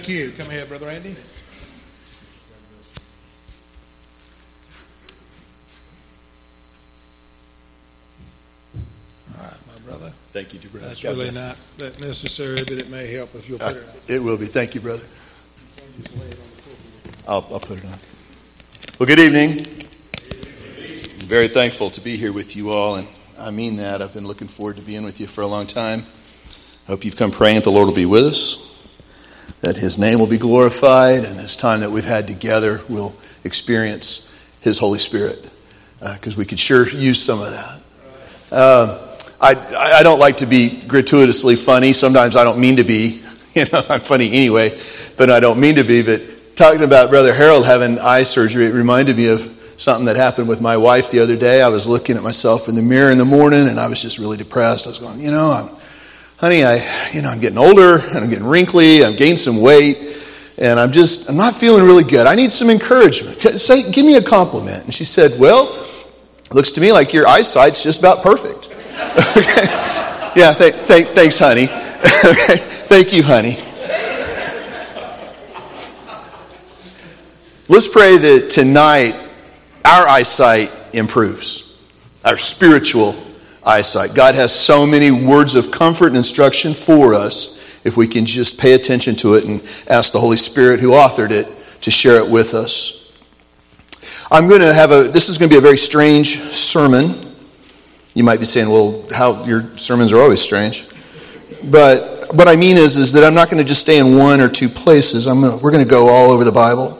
Thank you. Come ahead, Brother Andy. All right, my brother. Thank you, brother. That's really not that necessary, but it may help if you'll put it on. It will be. Thank you, brother. I'll put it on. Well, good evening. I'm very thankful to be here with you all, and I mean that. I've been looking forward to being with you for a long time. I hope you've come praying that the Lord will be with us, that His name will be glorified, and this time that we've had together we'll experience His Holy Spirit, because we could sure use some of that. I don't like to be gratuitously funny. Sometimes I don't mean to be. I'm funny anyway, but I don't mean to be. But talking about Brother Harold having eye surgery, it reminded me of something that happened with my wife the other day. I was looking at myself in the mirror in the morning, and I was just really depressed. I was going, honey, I'm getting older, and I'm getting wrinkly. I've gained some weight, and I'm not feeling really good. I need some encouragement. Give me a compliment. And she said, well, it looks to me like your eyesight's just about perfect. Okay. Yeah, thanks, honey. Okay. Thank you, honey. Let's pray that tonight our eyesight improves, our spiritual eyesight. God has so many words of comfort and instruction for us if we can just pay attention to it and ask the Holy Spirit who authored it to share it with us. This is going to be a very strange sermon. You might be saying, well, how your sermons are always strange. But what I mean is that I'm not going to just stay in one or two places. We're going to go all over the Bible.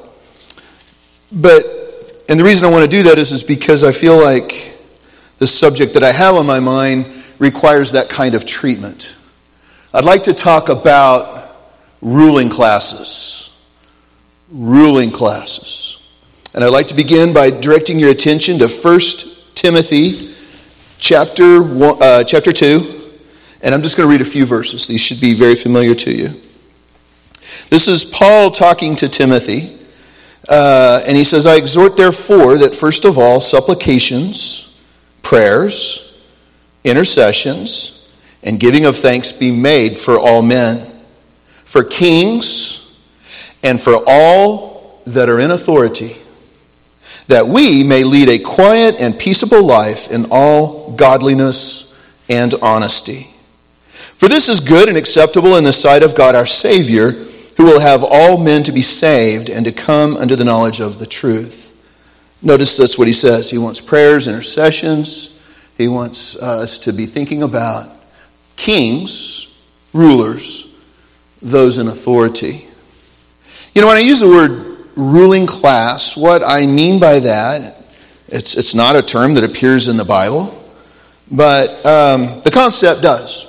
And the reason I want to do that is because I feel like the subject that I have on my mind requires that kind of treatment. I'd like to talk about ruling classes. Ruling classes. And I'd like to begin by directing your attention to 1 Timothy chapter 2. And I'm just going to read a few verses. These should be very familiar to you. This is Paul talking to Timothy. And he says, I exhort therefore that first of all supplications, prayers, intercessions, and giving of thanks be made for all men, for kings, and for all that are in authority, that we may lead a quiet and peaceable life in all godliness and honesty. For this is good and acceptable in the sight of God our Savior, who will have all men to be saved and to come unto the knowledge of the truth. Notice that's what he says. He wants prayers, intercessions. He wants us to be thinking about kings, rulers, those in authority. When I use the word ruling class, what I mean by that, it's not a term that appears in the Bible, but the concept does.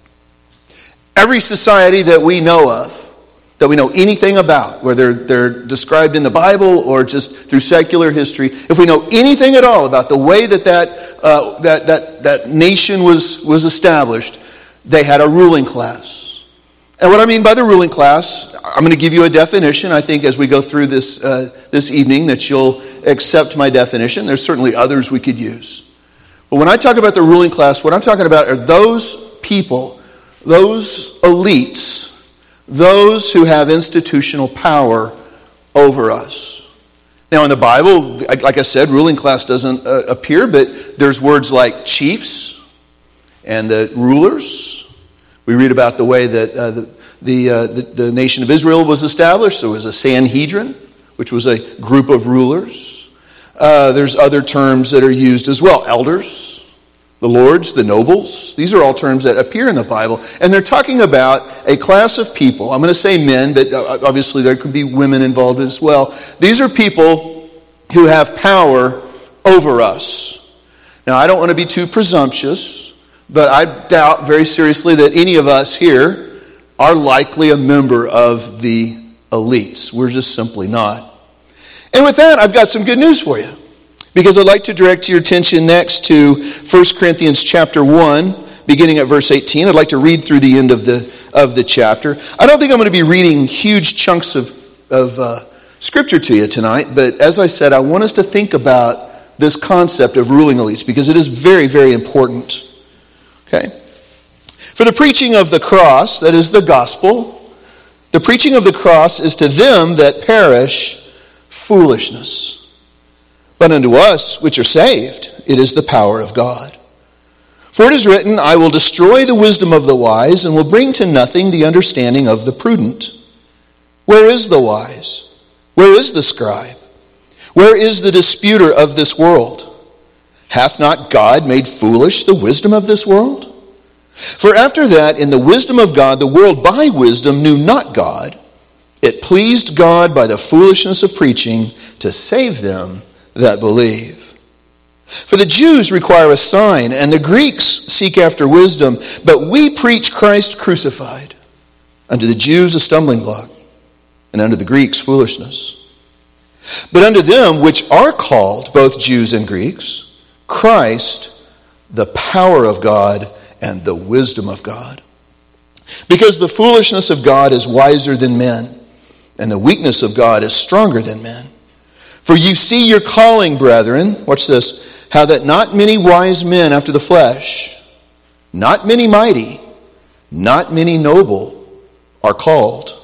Every society that we know of, that we know anything about, whether they're described in the Bible or just through secular history, if we know anything at all about the way that nation was established, they had a ruling class. And what I mean by the ruling class, I'm going to give you a definition. I think as we go through this evening that you'll accept my definition. There's certainly others we could use. But when I talk about the ruling class, what I'm talking about are those people, those elites, those who have institutional power over us. Now in the Bible, like I said, ruling class doesn't appear, but there's words like chiefs and the rulers. We read about the way that the nation of Israel was established. There was a Sanhedrin, which was a group of rulers. There's other terms that are used as well. Elders, the lords, the nobles. These are all terms that appear in the Bible. And they're talking about a class of people. I'm going to say men, but obviously there could be women involved as well. These are people who have power over us. Now, I don't want to be too presumptuous, but I doubt very seriously that any of us here are likely a member of the elites. We're just simply not. And with that, I've got some good news for you. Because I'd like to direct your attention next to 1 Corinthians chapter 1, beginning at verse 18. I'd like to read through the end of the chapter. I don't think I'm going to be reading huge chunks of scripture to you tonight, but as I said, I want us to think about this concept of ruling elites, because it is very, very important. Okay? For the preaching of the cross, that is the gospel, The preaching of the cross is to them that perish foolishness. But unto us which are saved, it is the power of God. For it is written, I will destroy the wisdom of the wise, and will bring to nothing the understanding of the prudent. Where is the wise? Where is the scribe? Where is the disputer of this world? Hath not God made foolish the wisdom of this world? For after that, in the wisdom of God, the world by wisdom knew not God. It pleased God by the foolishness of preaching to save them that believe. For the Jews require a sign, and the Greeks seek after wisdom, but we preach Christ crucified. Unto the Jews a stumbling block, and unto the Greeks foolishness. But unto them which are called, both Jews and Greeks, Christ, the power of God and the wisdom of God. Because the foolishness of God is wiser than men, and the weakness of God is stronger than men. For you see your calling, brethren, watch this, how that not many wise men after the flesh, not many mighty, not many noble are called.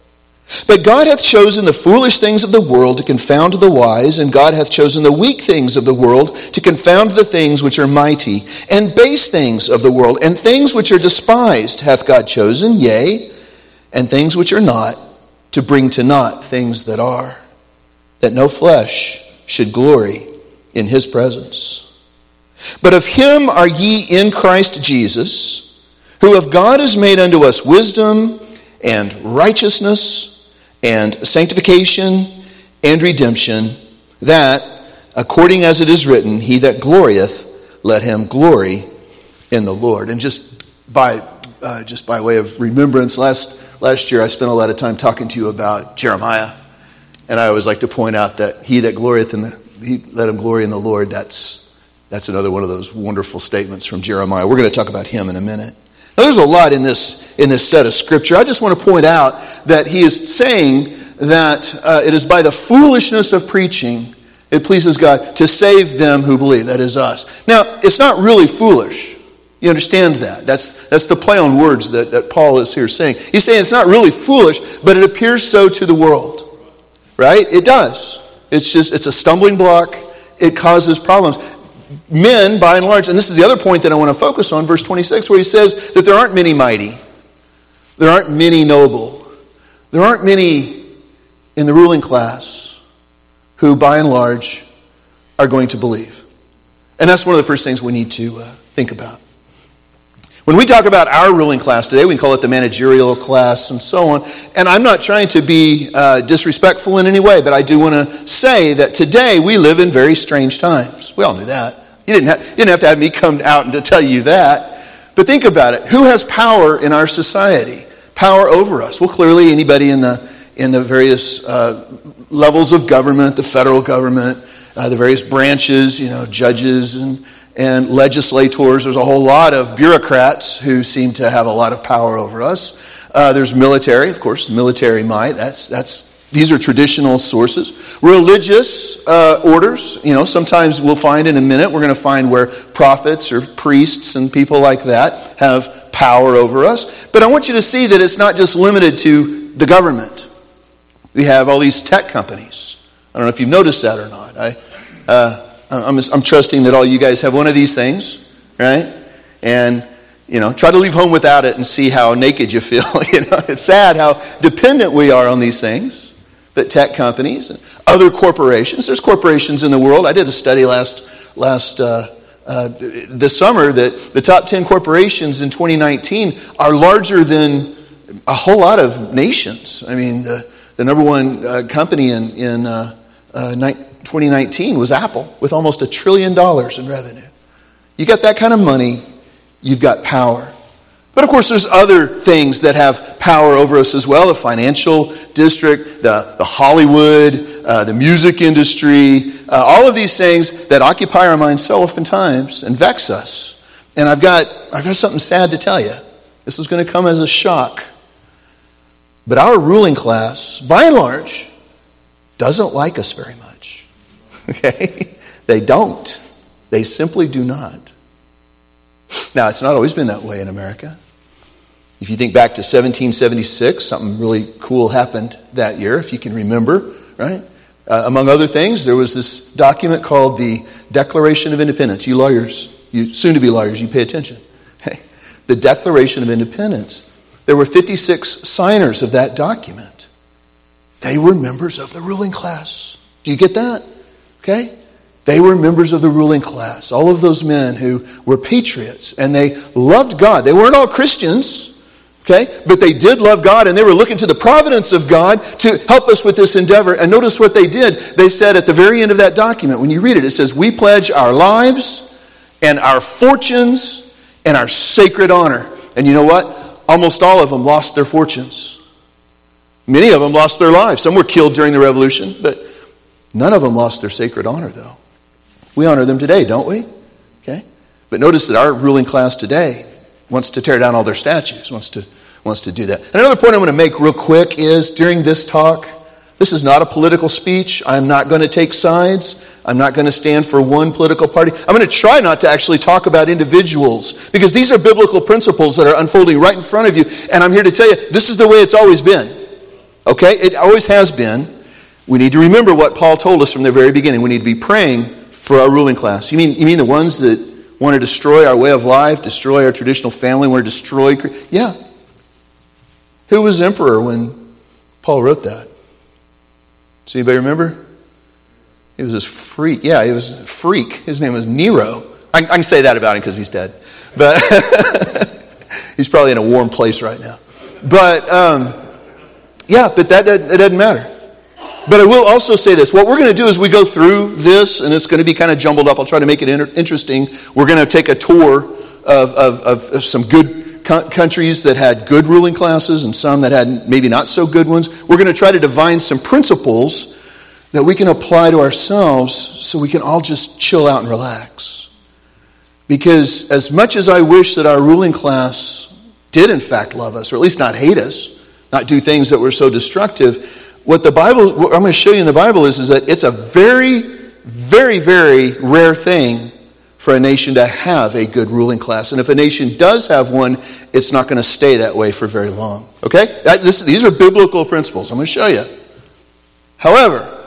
But God hath chosen the foolish things of the world to confound the wise, and God hath chosen the weak things of the world to confound the things which are mighty, and base things of the world, and things which are despised hath God chosen, yea, and things which are not, to bring to naught things that are, that no flesh should glory in his presence. But of him are ye in Christ Jesus, who of God is made unto us wisdom and righteousness and sanctification and redemption, that, according as it is written, he that glorieth, let him glory in the Lord. And just by way of remembrance, last year I spent a lot of time talking to you about Jeremiah, and I always like to point out that he that glorieth he let him glory in the Lord. That's another one of those wonderful statements from Jeremiah. We're going to talk about him in a minute. Now, there's a lot in this set of scripture. I just want to point out that he is saying that it is by the foolishness of preaching it pleases God to save them who believe. That is us. Now, it's not really foolish. You understand that? That's the play on words that Paul is here saying. He's saying it's not really foolish, but it appears so to the world. Right? It does. It's a stumbling block. It causes problems. Men, by and large, and this is the other point that I want to focus on, verse 26, where he says that there aren't many mighty. There aren't many noble. There aren't many in the ruling class who, by and large, are going to believe. And that's one of the first things we need to think about. When we talk about our ruling class today, we can call it the managerial class and so on. And I'm not trying to be disrespectful in any way, but I do want to say that today we live in very strange times. We all knew that. You didn't have to have me come out and to tell you that. But think about it. Who has power in our society? Power over us? Well, clearly anybody in the various levels of government, the federal government, the various branches, judges and legislators. There's a whole lot of bureaucrats who seem to have a lot of power over us. There's military, of course, military might. These are traditional sources. Religious orders, sometimes we'll find in a minute, we're going to find where prophets or priests and people like that have power over us. But I want you to see that it's not just limited to the government. We have all these tech companies. I don't know if you've noticed that or not. I'm trusting that all you guys have one of these things, right? And, try to leave home without it and see how naked you feel. It's sad how dependent we are on these things. But tech companies and other corporations, there's corporations in the world. I did a study this summer that the top 10 corporations in 2019 are larger than a whole lot of nations. I mean, the number one company in 2019 was Apple, with almost $1 trillion in revenue. You got that kind of money, you've got power. But of course, there's other things that have power over us as well. The financial district, the Hollywood, the music industry, all of these things that occupy our minds so oftentimes and vex us. And I've got something sad to tell you. This is going to come as a shock. But our ruling class, by and large, doesn't like us very much. Okay? They don't. They simply do not. Now, it's not always been that way in America. If you think back to 1776, something really cool happened that year, if you can remember, right? Among other things, there was this document called the Declaration of Independence. You lawyers, you soon-to-be lawyers, you pay attention. Hey, the Declaration of Independence. There were 56 signers of that document. They were members of the ruling class. Do you get that? Okay? They were members of the ruling class. All of those men who were patriots, and they loved God. They weren't all Christians. Okay? But they did love God, and they were looking to the providence of God to help us with this endeavor. And notice what they did. They said at the very end of that document, when you read it, it says, "We pledge our lives and our fortunes and our sacred honor." And you know what? Almost all of them lost their fortunes. Many of them lost their lives. Some were killed during the revolution, but none of them lost their sacred honor, though. We honor them today, don't we? Okay? But notice that our ruling class today wants to tear down all their statues, wants to do that. And another point I'm going to make real quick is during this talk, this is not a political speech. I'm not going to take sides. I'm not going to stand for one political party. I'm going to try not to actually talk about individuals because these are biblical principles that are unfolding right in front of you. And I'm here to tell you, this is the way it's always been. Okay? It always has been. We need to remember what Paul told us from the very beginning. We need to be praying for our ruling class. You mean the ones that want to destroy our way of life, destroy our traditional family, want to destroy... Yeah. Who was emperor when Paul wrote that? Does anybody remember? He was this freak. Yeah, he was a freak. His name was Nero. I can say that about him because he's dead. But he's probably in a warm place right now. But, but it doesn't matter. But I will also say this. What we're going to do is we go through this, and it's going to be kind of jumbled up. I'll try to make it interesting. We're going to take a tour of some good countries that had good ruling classes and some that had maybe not so good ones. We're going to try to divine some principles that we can apply to ourselves so we can all just chill out and relax. Because as much as I wish that our ruling class did in fact love us, or at least not hate us, not do things that were so destructive, what I'm going to show you in the Bible is that it's a very, very, very rare thing for a nation to have a good ruling class. And if a nation does have one, it's not going to stay that way for very long. Okay? These are biblical principles. I'm going to show you. However,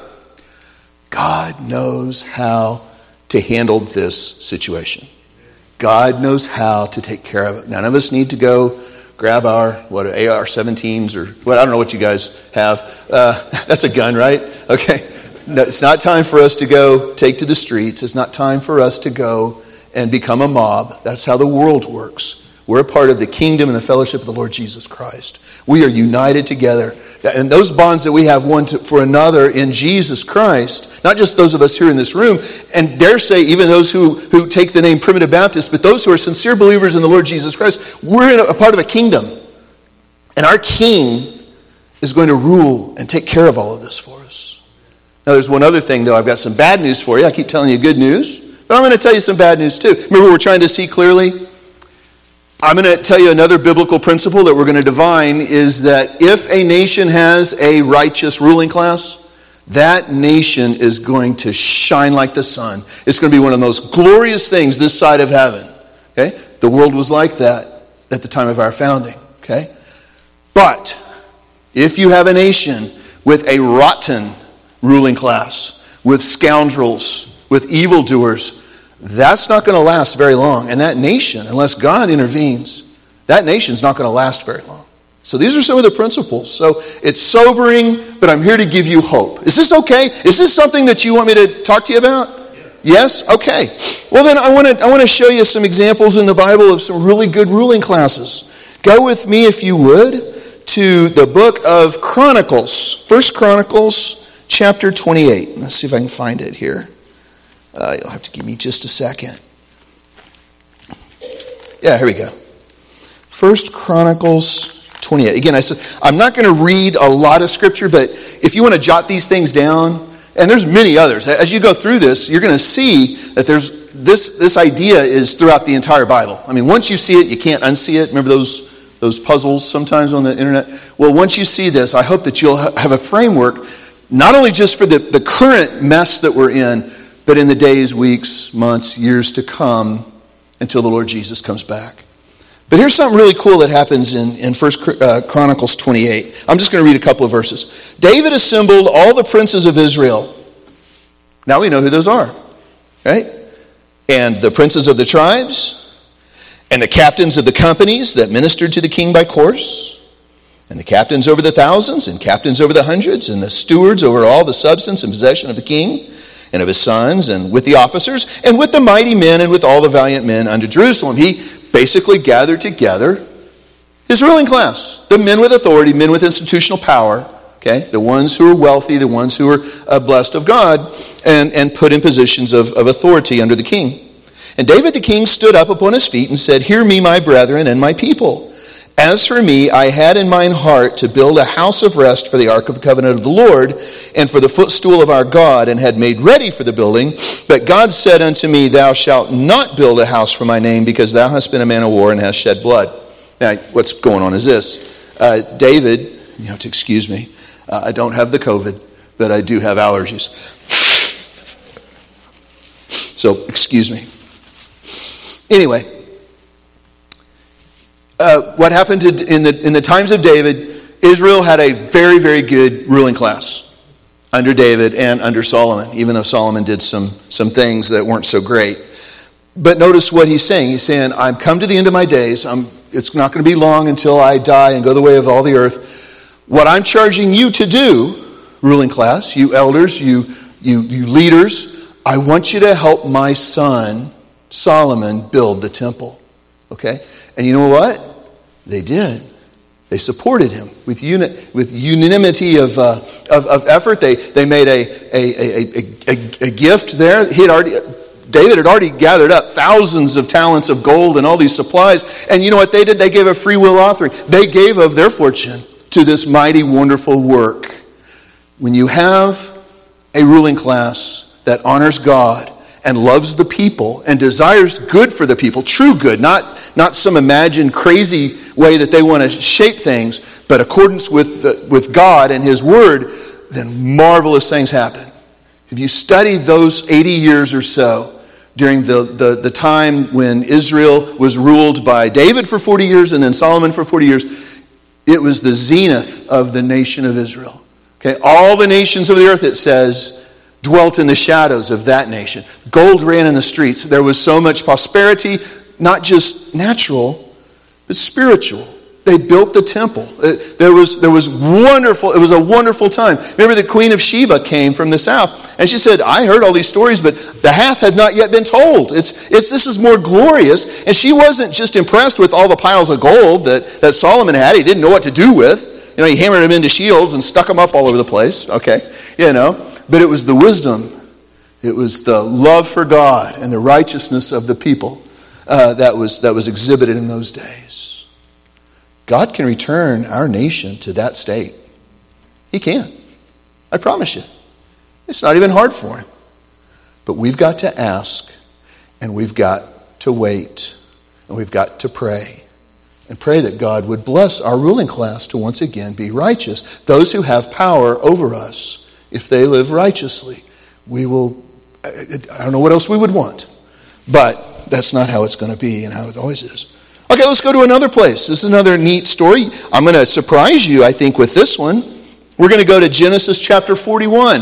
God knows how to handle this situation. God knows how to take care of it. None of us need to go grab our AR-17s or what, I don't know what you guys have. That's a gun, right? Okay. No, it's not time for us to go take to the streets. It's not time for us to go and become a mob. That's how the world works. We're a part of the kingdom and the fellowship of the Lord Jesus Christ. We are united together. And those bonds that we have one for another in Jesus Christ, not just those of us here in this room, and dare say even those who take the name Primitive Baptist, but those who are sincere believers in the Lord Jesus Christ, we're in a part of a kingdom. And our King is going to rule and take care of all of this for us. Now there's one other thing though. I've got some bad news for you. I keep telling you good news, but I'm going to tell you some bad news too. Remember we're trying to see clearly? I'm going to tell you another biblical principle that we're going to divine is that if a nation has a righteous ruling class, that nation is going to shine like the sun. It's going to be one of the most glorious things this side of heaven. Okay? The world was like that at the time of our founding. Okay? But if you have a nation with a rotten ruling class, with scoundrels, with evildoers, that's not going to last very long. And that nation, unless God intervenes, that nation's not going to last very long. So these are some of the principles. So it's sobering, but I'm here to give you hope. Is this okay? Is this something that you want me to talk to you about? Yes? Okay. Well then I want to show you some examples in the Bible of some really good ruling classes. Go with me, if you would, to the book of Chronicles. 1 Chronicles chapter 28. Let's see if I can find it here. You'll have to give me just a second. Yeah, here we go. 1 Chronicles 28. Again, I said, I'm not going to read a lot of scripture, but if you want to jot these things down, and there's many others. As you go through this, you're going to see that there's this idea is throughout the entire Bible. I mean, once you see it, you can't unsee it. Remember those puzzles sometimes on the internet? Well, once you see this, I hope that you'll have a framework, not only just for the current mess that we're in, but in the days, weeks, months, years to come until the Lord Jesus comes back. But here's something really cool that happens in 1 Chronicles 28. I'm just going to read a couple of verses. David assembled all the princes of Israel. Now we know who those are, right? And the princes of the tribes, and the captains of the companies that ministered to the king by course, and the captains over the thousands, and captains over the hundreds, and the stewards over all the substance and possession of the king, and of his sons, and with the officers, and with the mighty men, and with all the valiant men unto Jerusalem. He basically gathered together his ruling class, the men with authority, men with institutional power, okay, the ones who are wealthy, the ones who are blessed of God, and put in positions of authority under the king. And David the king stood up upon his feet and said, Hear me, my brethren, and my people. As for me, I had in mine heart to build a house of rest for the ark of the covenant of the Lord, and for the footstool of our God, and had made ready for the building. But God said unto me, Thou shalt not build a house for my name, because thou hast been a man of war and hast shed blood. Now, what's going on is this. David, you have to excuse me, I don't have the COVID, but I do have allergies. So, excuse me. Anyway, what happened in the times of David, Israel had a very, very good ruling class under David and under Solomon, even though Solomon did some things that weren't so great. But notice what he's saying. He's saying, I'm come to the end of my days. It's not going to be long until I die and go the way of all the earth. What I'm charging you to do, ruling class, you elders, you leaders, I want you to help my son Solomon build the temple. Okay? And you know what? They did. They supported him with unanimity of effort. They made a gift there. David had already gathered up thousands of talents of gold and all these supplies. And you know what they did? They gave a free will offering. They gave of their fortune to this mighty, wonderful work. When you have a ruling class that honors God and loves the people and desires good for the people, true good, not some imagined crazy way that they want to shape things, but accordance with God and His Word, then marvelous things happen. If you study those 80 years or so during the time when Israel was ruled by David for 40 years and then Solomon for 40 years, it was the zenith of the nation of Israel. Okay, all the nations of the earth, it says, dwelt in the shadows of that nation. Gold ran in the streets. There was so much prosperity, not just natural, but spiritual. They built the temple. There was wonderful. It was a wonderful time. Remember, the Queen of Sheba came from the south, and she said, "I heard all these stories, but the half had not yet been told. This is more glorious." And she wasn't just impressed with all the piles of gold that Solomon had. He didn't know what to do with. He hammered them into shields and stuck them up all over the place. Okay, but it was the wisdom, it was the love for God and the righteousness of the people that was exhibited in those days. God can return our nation to that state. He can. I promise you. It's not even hard for Him. But we've got to ask, and we've got to wait, and we've got to pray. And pray that God would bless our ruling class to once again be righteous. Those who have power over us, if they live righteously, we will, I don't know what else we would want. But that's not how it's going to be and how it always is. Okay, let's go to another place. This is another neat story. I'm going to surprise you, I think, with this one. We're going to go to Genesis chapter 41.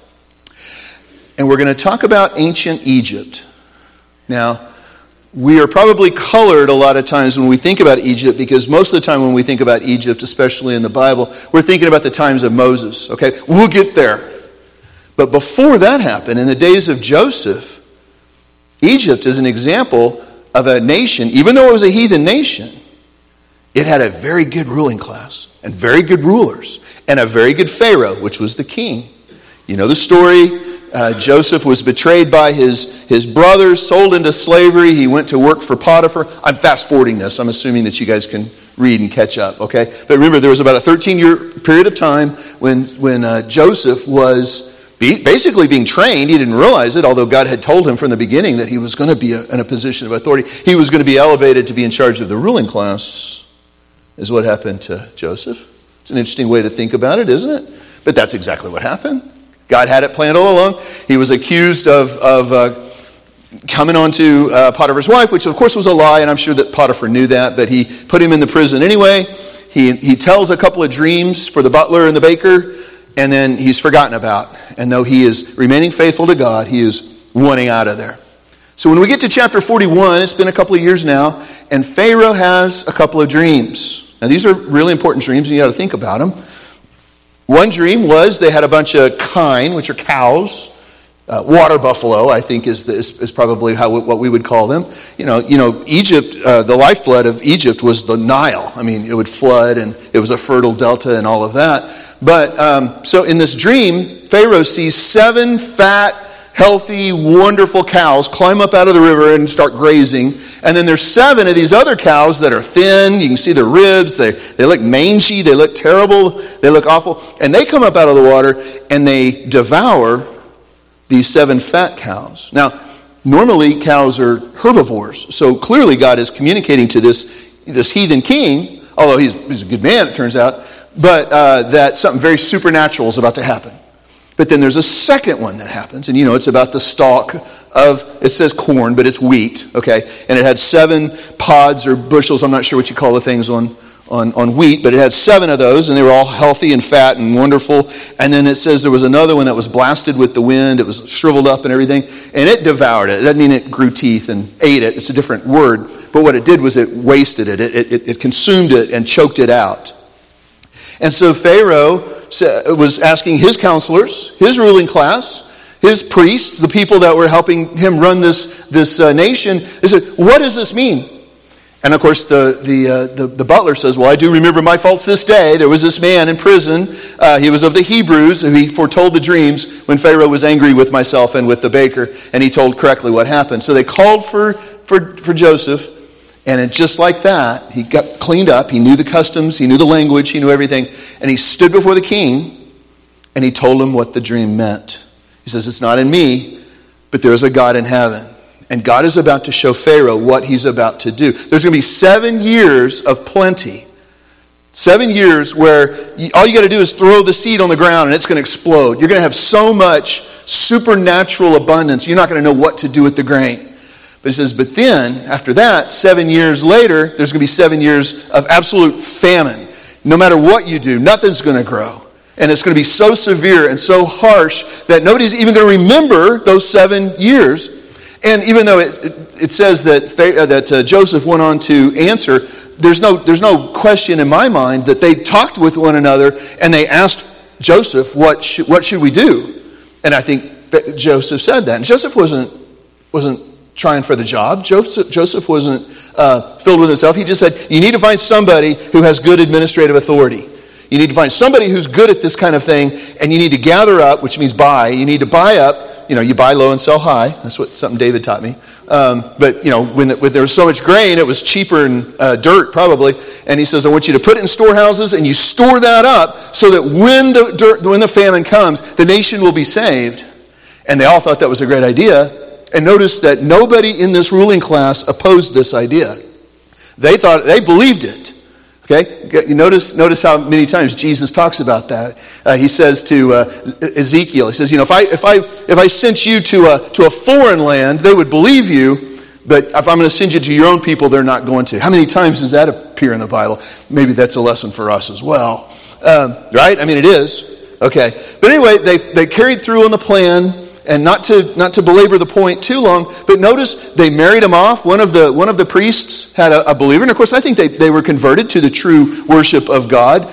And we're going to talk about ancient Egypt. Now, we are probably colored a lot of times when we think about Egypt, because most of the time when we think about Egypt, especially in the Bible, we're thinking about the times of Moses. Okay, we'll get there. But before that happened, in the days of Joseph, Egypt is an example of a nation, even though it was a heathen nation, it had a very good ruling class and very good rulers and a very good Pharaoh, which was the king. You know the story. Joseph was betrayed by his brothers, sold into slavery. He went to work for Potiphar. I'm fast forwarding this. I'm assuming that you guys can read and catch up, okay? But remember, there was about a 13-year period of time when Joseph was basically being trained. He didn't realize it, although God had told him from the beginning that he was going to be in a position of authority. He was going to be elevated to be in charge of the ruling class, is what happened to Joseph. It's an interesting way to think about it, isn't it? But that's exactly what happened. God had it planned all along. He was accused of coming on to Potiphar's wife, which of course was a lie, and I'm sure that Potiphar knew that, but he put him in the prison anyway. He tells a couple of dreams for the butler and the baker, and then he's forgotten about. And though he is remaining faithful to God, he is wanting out of there. So when we get to chapter 41, it's been a couple of years now, and Pharaoh has a couple of dreams. Now these are really important dreams, and you got to think about them. One dream was they had a bunch of kine, which are cows. Water buffalo, I think, is probably what we would call them. You know, Egypt, the lifeblood of Egypt was the Nile. I mean, it would flood, and it was a fertile delta and all of that. But so in this dream, Pharaoh sees 7 fat, healthy, wonderful cows climb up out of the river and start grazing. And then there's 7 of these other cows that are thin. You can see their ribs. They look mangy. They look terrible. They look awful. And they come up out of the water, and they devour these 7 fat cows. Now, normally cows are herbivores, so clearly God is communicating to this heathen king, although he's a good man, it turns out, but that something very supernatural is about to happen. But then there's a second one that happens, and it's about the stalk of, it says corn, but it's wheat, okay? And it had 7 pods or bushels, I'm not sure what you call the things on wheat, but it had 7 of those, and they were all healthy and fat and wonderful. And then it says there was another one that was blasted with the wind. It was shriveled up and everything, and it devoured it. It doesn't mean it grew teeth and ate it. It's a different word. But what it did was it wasted it. It consumed it and choked it out. And so Pharaoh was asking his counselors, his ruling class, his priests, the people that were helping him run this nation, they said, what does this mean? And of course, the butler says, well, I do remember my faults this day. There was this man in prison. He was of the Hebrews, and he foretold the dreams when Pharaoh was angry with myself and with the baker, and he told correctly what happened. So they called for Joseph, and just like that, he got cleaned up. He knew the customs, he knew the language, he knew everything. And he stood before the king, and he told him what the dream meant. He says, it's not in me, but there is a God in heaven. And God is about to show Pharaoh what he's about to do. There's going to be 7 years of plenty. 7 years where all you got to do is throw the seed on the ground and it's going to explode. You're going to have so much supernatural abundance, you're not going to know what to do with the grain. But he says, but then, after that, 7 years later, there's going to be 7 years of absolute famine. No matter what you do, nothing's going to grow. And it's going to be so severe and so harsh that nobody's even going to remember those 7 years. And even though it says that Joseph went on to answer, there's no question in my mind that they talked with one another and they asked Joseph, what should we do? And I think that Joseph said that. And Joseph wasn't trying for the job. Joseph wasn't filled with himself. He just said, you need to find somebody who has good administrative authority. You need to find somebody who's good at this kind of thing, and you need to gather up, which means buy. You need to buy up. You buy low and sell high. That's something David taught me. But when there was so much grain, it was cheaper than dirt probably. And he says, I want you to put it in storehouses, and you store that up so that when the famine comes, the nation will be saved. And they all thought that was a great idea. And notice that nobody in this ruling class opposed this idea. They believed it. Okay, you notice how many times Jesus talks about that. He says to Ezekiel, he says, if I sent you to a foreign land, they would believe you, but if I'm going to send you to your own people, they're not going to. How many times does that appear in the Bible? Maybe that's a lesson for us as well, right? I mean, it is. Okay, but anyway, they carried through on the plan. And not to belabor the point too long, but notice they married him off. One of the priests had a believer, and of course I think they were converted to the true worship of God.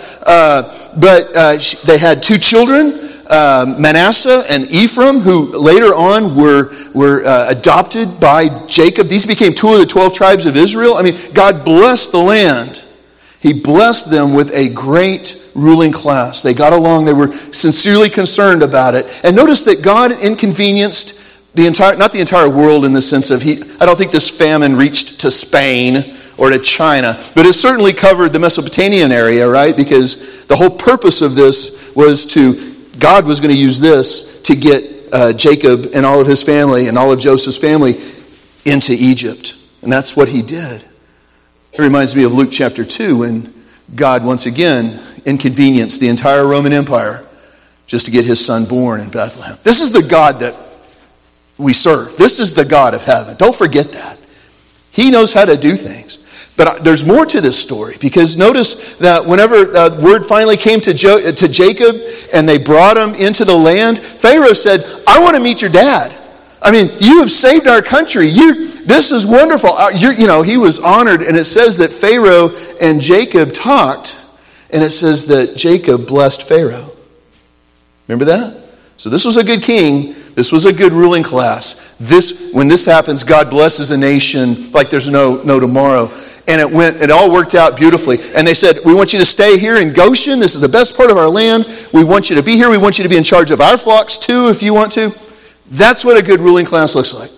But they had 2 children, Manasseh and Ephraim, who later on were adopted by Jacob. These became 2 of the 12 tribes of Israel. I mean, God blessed the land. He blessed them with a great ruling class. They got along. They were sincerely concerned about it. And notice that God inconvenienced not the entire world in the sense of I don't think this famine reached to Spain or to China, but it certainly covered the Mesopotamian area, right? Because the whole purpose of this was God was going to use this to get Jacob and all of his family and all of Joseph's family into Egypt. And that's what he did. It reminds me of Luke chapter 2 when God once again inconvenienced the entire Roman Empire just to get his son born in Bethlehem. This is the God that we serve. This is the God of heaven. Don't forget that. He knows how to do things. But there's more to this story, because notice that whenever word finally came to Jacob and they brought him into the land, Pharaoh said, I want to meet your dad. I mean, you have saved our country. This is wonderful. He was honored, and it says that Pharaoh and Jacob talked, and it says that Jacob blessed Pharaoh. Remember that? So this was a good king. This was a good ruling class. When this happens, God blesses a nation like there's no tomorrow. And it all worked out beautifully. And they said, we want you to stay here in Goshen. This is the best part of our land. We want you to be here. We want you to be in charge of our flocks too, if you want to. That's what a good ruling class looks like.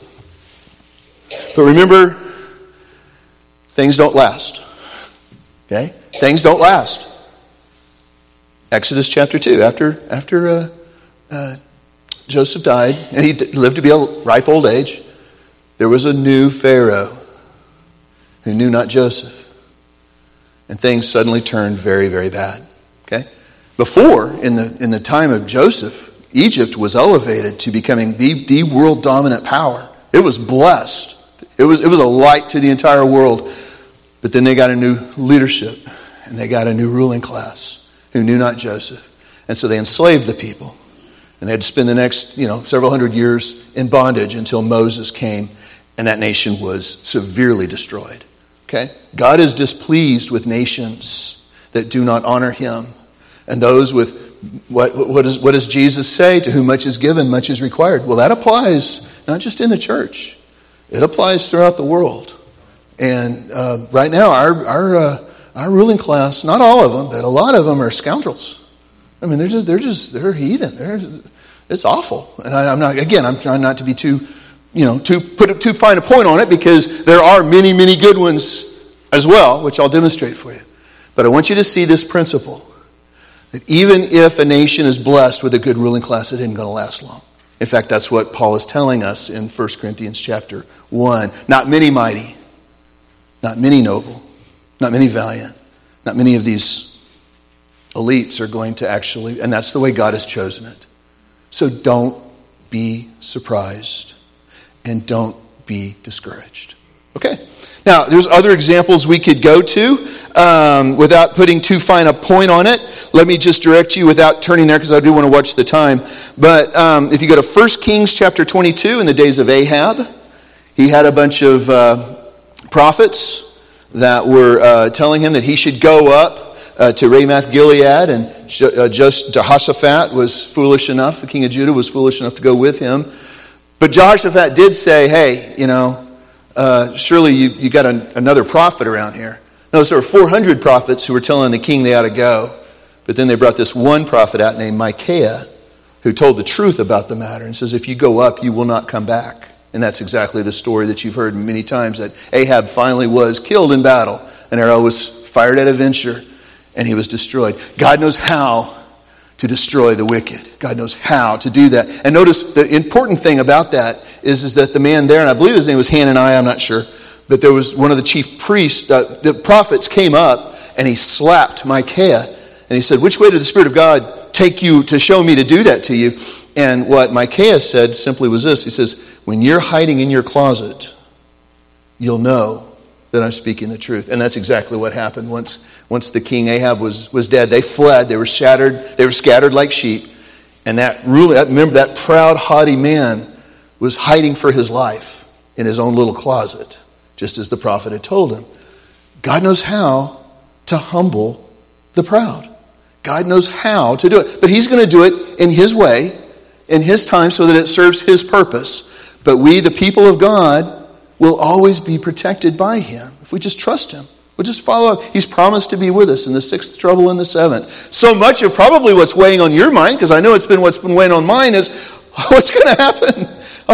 But remember, things don't last. Okay? Things don't last. Exodus chapter 2, after Joseph died, and he lived to be a ripe old age, there was a new Pharaoh who knew not Joseph. And things suddenly turned very, very bad. Okay? Before, in the time of Joseph, Egypt was elevated to becoming the world dominant power. It was blessed. It was a light to the entire world. But then they got a new leadership, and they got a new ruling class who knew not Joseph. And so they enslaved the people. And they had to spend the next, several hundred years in bondage until Moses came, and that nation was severely destroyed. Okay? God is displeased with nations that do not honor him. And those with, what does Jesus say? To whom much is given, much is required. Well, that applies not just in the church. It applies throughout the world. And right now, our ruling class, not all of them, but a lot of them are scoundrels. I mean, they're heathen. It's awful. And I'm trying not to be too fine a point on it, because there are many, many good ones as well, which I'll demonstrate for you. But I want you to see this principle, that even if a nation is blessed with a good ruling class, it isn't going to last long. In fact, that's what Paul is telling us in 1 Corinthians chapter 1. Not many mighty, not many noble, not many valiant, not many of these elites are going to actually, and that's the way God has chosen it. So don't be surprised and don't be discouraged. Okay? Now, there's other examples we could go to without putting too fine a point on it. Let me just direct you without turning there, because I do want to watch the time. But if you go to 1 Kings chapter 22, in the days of Ahab, he had a bunch of prophets that were telling him that he should go up to Ramoth Gilead, and just Jehoshaphat was foolish enough, the king of Judah was foolish enough to go with him. But Jehoshaphat did say, hey, surely you got another prophet around here. Notice there were 400 prophets who were telling the king they ought to go. But then they brought this one prophet out named Micaiah, who told the truth about the matter, and says, if you go up, you will not come back. And that's exactly the story that you've heard many times, that Ahab finally was killed in battle. An arrow was fired at a venture, and he was destroyed. God knows how to destroy the wicked. God knows how to do that. And notice the important thing about that is that the man there, and I believe his name was Hananiah, I'm not sure, but there was one of the chief priests, the prophets came up, and he slapped Micaiah, and he said, which way did the Spirit of God take you to show me to do that to you? And what Micaiah said simply was this. He says, when you're hiding in your closet, you'll know that I'm speaking the truth. And that's exactly what happened. Once the king Ahab was dead, they fled. They were scattered like sheep. And remember, that proud, haughty man was hiding for his life in his own little closet, just as the prophet had told him. God knows how to humble the proud. God knows how to do it. But he's going to do it in his way, in his time, so that it serves his purpose. But we, the people of God, will always be protected by him if we just trust him. We'll just follow. He's promised to be with us in the sixth trouble and the seventh. So much of probably what's weighing on your mind, because I know it's been what's been weighing on mine, is what's going to happen?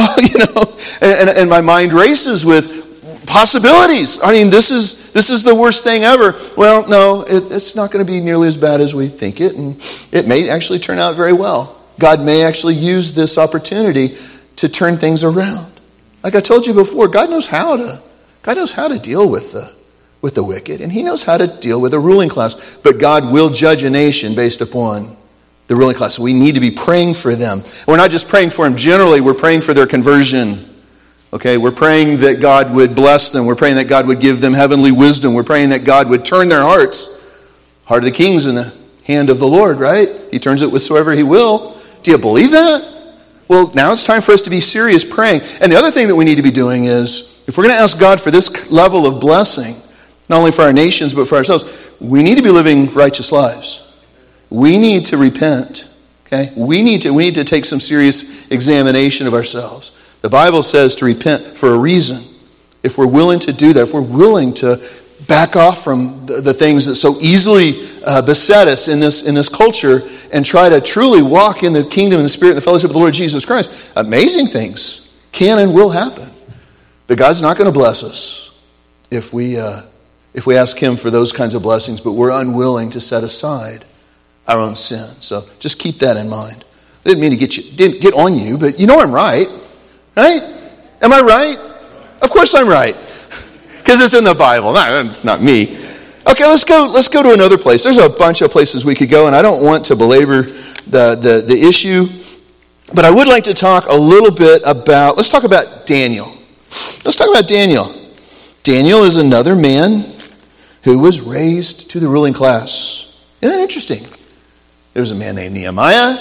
And my mind races with possibilities. I mean, this is the worst thing ever. Well, no, it's not going to be nearly as bad as we think it, and it may actually turn out very well. God may actually use this opportunity to turn things around. Like I told you before, God knows how to deal with the wicked, and he knows how to deal with a ruling class. But God will judge a nation based upon the ruling class. We need to be praying for them. We're not just praying for them generally, we're praying for their conversion. Okay, we're praying that God would bless them. We're praying that God would give them heavenly wisdom. We're praying that God would turn their hearts. Heart of the king's in the hand of the Lord, right? He turns it whatsoever he will. Do you believe that? Well, now it's time for us to be serious praying. And the other thing that we need to be doing is, if we're going to ask God for this level of blessing, not only for our nations, but for ourselves, we need to be living righteous lives. We need to repent. Okay? We need to take some serious examination of ourselves. The Bible says to repent for a reason. If we're willing to do that, if we're willing to back off from the things that so easily beset us in this culture and try to truly walk in the kingdom and the spirit and the fellowship of the Lord Jesus Christ, amazing things can and will happen. But God's not going to bless us if we ask him for those kinds of blessings, but we're unwilling to set aside our own sin. So just keep that in mind. I didn't mean to didn't get on you, but you know I'm right. Right? Am I right? Of course I'm right. Because it's in the Bible. It's not me. Okay, let's go to another place. There's a bunch of places we could go, and I don't want to belabor the issue. But I would like to talk a little bit about, let's talk about Daniel. Let's talk about Daniel. Daniel is another man who was raised to the ruling class. Isn't that interesting? There was a man named Nehemiah.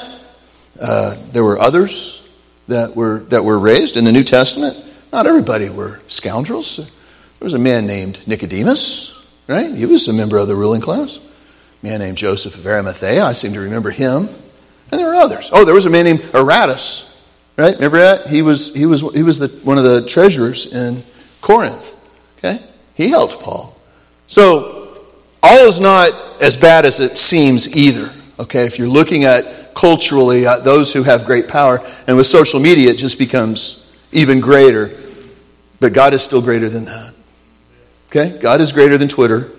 There were others that were raised in the New Testament. Not everybody were scoundrels. There was a man named Nicodemus, right? He was a member of the ruling class. A man named Joseph of Arimathea. I seem to remember him. And there were others. Oh, there was a man named Aratus, right? Remember that? He was one of the treasurers in Corinth. Okay, he helped Paul. So all is not as bad as it seems either. Okay, if you're looking at culturally those who have great power, and with social media it just becomes even greater. But God is still greater than that. Okay, God is greater than Twitter.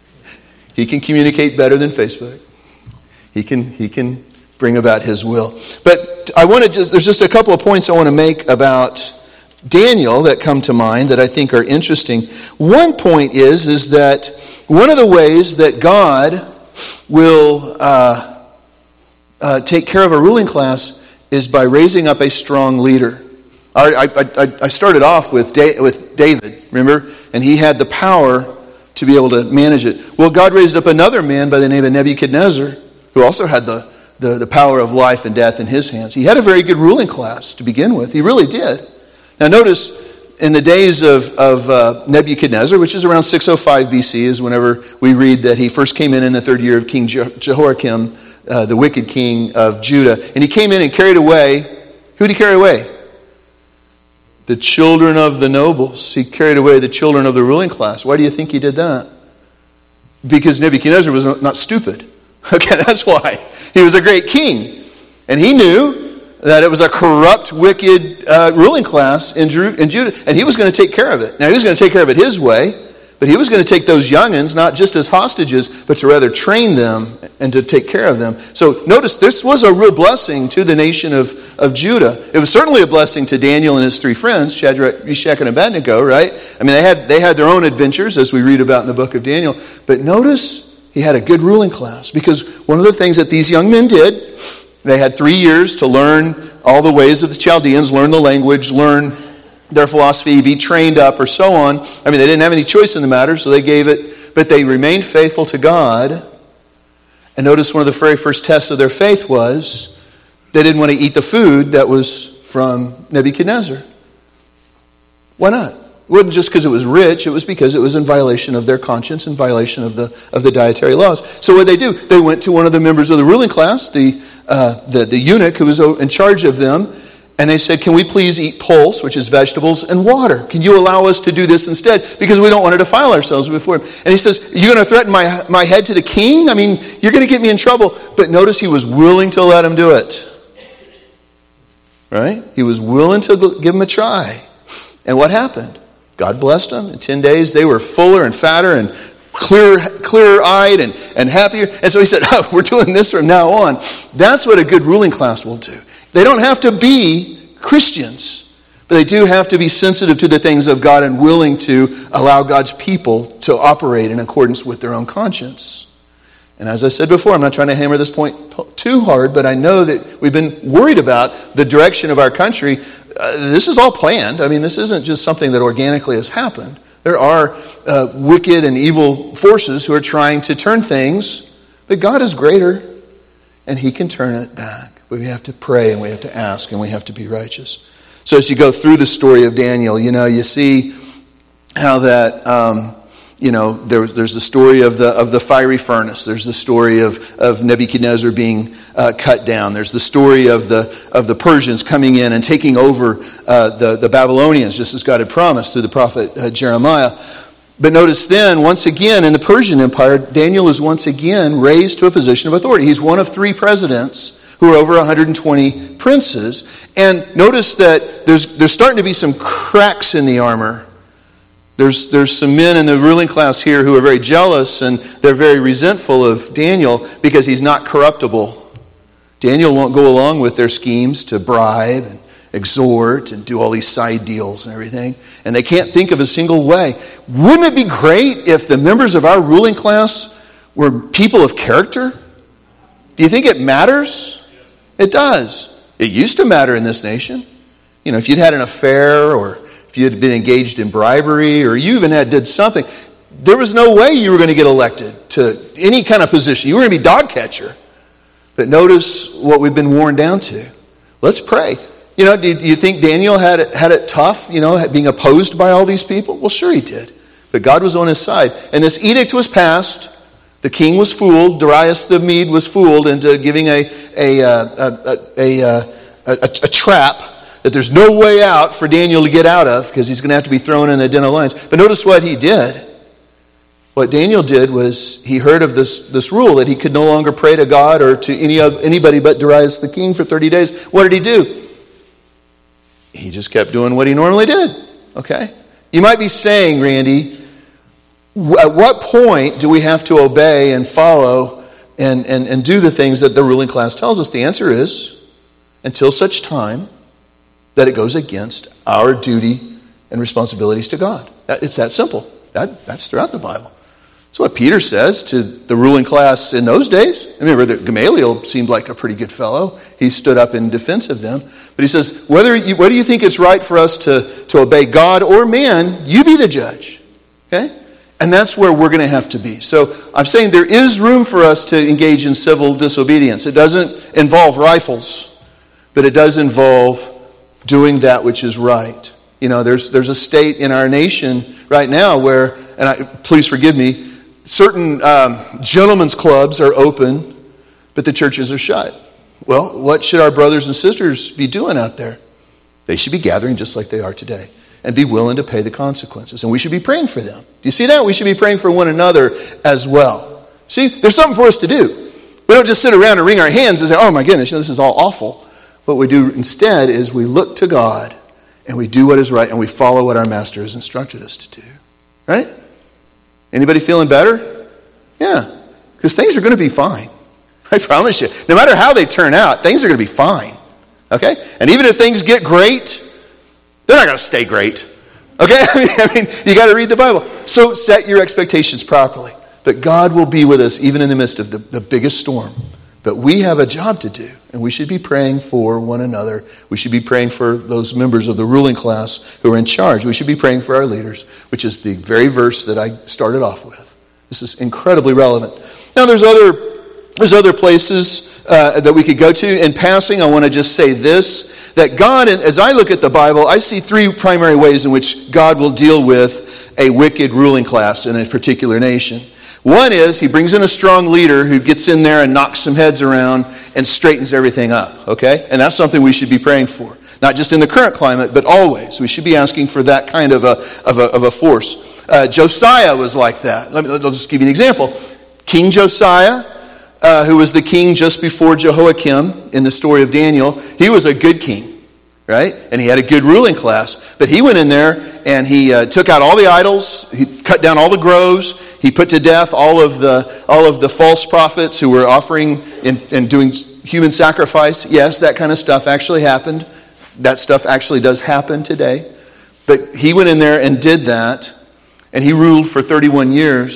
He can communicate better than Facebook. He can bring about his will. But there's just a couple of points I want to make about Daniel that come to mind that I think are interesting. One point is that one of the ways that God will take care of a ruling class is by raising up a strong leader. I started off with David, remember? And he had the power to be able to manage it. Well, God raised up another man by the name of Nebuchadnezzar, who also had the power of life and death in his hands. He had a very good ruling class to begin with. He really did. Now notice, in the days of Nebuchadnezzar, which is around 605 BC, is whenever we read that he first came in the third year of King Jehoiakim, the wicked king of Judah. And he came in and carried away, who did he carry away? The children of the nobles. He carried away the children of the ruling class. Why do you think he did that? Because Nebuchadnezzar was not stupid. Okay, that's why. He was a great king. And he knew that it was a corrupt, wicked ruling class in Judah. And he was going to take care of it. Now, he was going to take care of it his way. But he was going to take those youngins, not just as hostages, but to rather train them and to take care of them. So notice, this was a real blessing to the nation of Judah. It was certainly a blessing to Daniel and his three friends, Shadrach, Meshach, and Abednego, right? I mean, they had their own adventures, as we read about in the book of Daniel. But notice, he had a good ruling class. Because one of the things that these young men did, they had 3 years to learn all the ways of the Chaldeans, learn the language, learn their philosophy, be trained up, or so on. I mean, they didn't have any choice in the matter, so they gave it. But they remained faithful to God. And notice one of the very first tests of their faith was they didn't want to eat the food that was from Nebuchadnezzar. Why not? It wasn't just because it was rich. It was because it was in violation of their conscience, in violation of the dietary laws. So what did they do? They went to one of the members of the ruling class, the eunuch who was in charge of them, and they said, can we please eat pulse, which is vegetables, and water? Can you allow us to do this instead? Because we don't want to defile ourselves before him. And he says, you're going to threaten my head to the king? I mean, you're going to get me in trouble. But notice he was willing to let him do it. Right? He was willing to give him a try. And what happened? God blessed them. In 10 days, they were fuller and fatter and clearer-eyed and happier. And so he said, we're doing this from now on. That's what a good ruling class will do. They don't have to be Christians, but they do have to be sensitive to the things of God and willing to allow God's people to operate in accordance with their own conscience. And as I said before, I'm not trying to hammer this point too hard, but I know that we've been worried about the direction of our country. This is all planned. I mean, this isn't just something that organically has happened. There are wicked and evil forces who are trying to turn things, but God is greater, and He can turn it back. But we have to pray, and we have to ask, and we have to be righteous. So as you go through the story of Daniel, you see how that, there's the story of the fiery furnace. There's the story of Nebuchadnezzar being cut down. There's the story of the Persians coming in and taking over the Babylonians, just as God had promised through the prophet Jeremiah. But notice then, once again, in the Persian Empire, Daniel is once again raised to a position of authority. He's one of 3 presidents who are over 120 princes. And notice that there's starting to be some cracks in the armor. There's some men in the ruling class here who are very jealous, and they're very resentful of Daniel because he's not corruptible. Daniel won't go along with their schemes to bribe and exhort and do all these side deals and everything. And they can't think of a single way. Wouldn't it be great if the members of our ruling class were people of character? Do you think it matters? It does. It used to matter in this nation. If you'd had an affair, or if you had been engaged in bribery, or you even did something, there was no way you were going to get elected to any kind of position. You were going to be dog catcher. But notice what we've been worn down to. Let's pray. Do you think Daniel had it tough, being opposed by all these people? Well, sure he did. But God was on his side. And this edict was passed. The king was fooled. Darius the Mede was fooled into giving a trap that there's no way out for Daniel to get out of, because he's going to have to be thrown in the den of lions. But notice what he did. What Daniel did was he heard of this rule that he could no longer pray to God or to anybody but Darius the king for 30 days. What did he do? He just kept doing what he normally did. Okay? You might be saying, Randy, at what point do we have to obey and follow and do the things that the ruling class tells us? The answer is, until such time that it goes against our duty and responsibilities to God. It's that simple. That's throughout the Bible. That's what Peter says to the ruling class in those days. I remember that Gamaliel seemed like a pretty good fellow. He stood up in defense of them. But he says, whether you think it's right for us to obey God or man, you be the judge. Okay? And that's where we're going to have to be. So I'm saying there is room for us to engage in civil disobedience. It doesn't involve rifles, but it does involve doing that which is right. There's a state in our nation right now where, please forgive me, certain gentlemen's clubs are open, but the churches are shut. Well, what should our brothers and sisters be doing out there? They should be gathering just like they are today and be willing to pay the consequences. And we should be praying for them. Do you see that? We should be praying for one another as well. See, there's something for us to do. We don't just sit around and wring our hands and say, oh my goodness, this is all awful. What we do instead is we look to God and we do what is right and we follow what our Master has instructed us to do. Right? Anybody feeling better? Yeah. Because things are going to be fine. I promise you. No matter how they turn out, things are going to be fine. Okay? And even if things get great, they're not going to stay great. Okay? I mean, you got to read the Bible. So set your expectations properly. But God will be with us even in the midst of the biggest storm. But we have a job to do. And we should be praying for one another. We should be praying for those members of the ruling class who are in charge. We should be praying for our leaders, which is the very verse that I started off with. This is incredibly relevant. Now there's other places that we could go to. In passing, I want to just say this, that God, as I look at the Bible, I see 3 primary ways in which God will deal with a wicked ruling class in a particular nation. One is he brings in a strong leader who gets in there and knocks some heads around and straightens everything up, okay? And that's something we should be praying for. Not just in the current climate, but always. We should be asking for that kind of a force. Josiah was like that. I'll just give you an example. King Josiah, who was the king just before Jehoiakim in the story of Daniel, he was a good king, right? And he had a good ruling class. But he went in there and he took out all the idols. He cut down all the groves. He put to death all of the false prophets who were offering and doing human sacrifice. Yes, that kind of stuff actually happened. That stuff actually does happen today. But he went in there and did that. And he ruled for 31 years.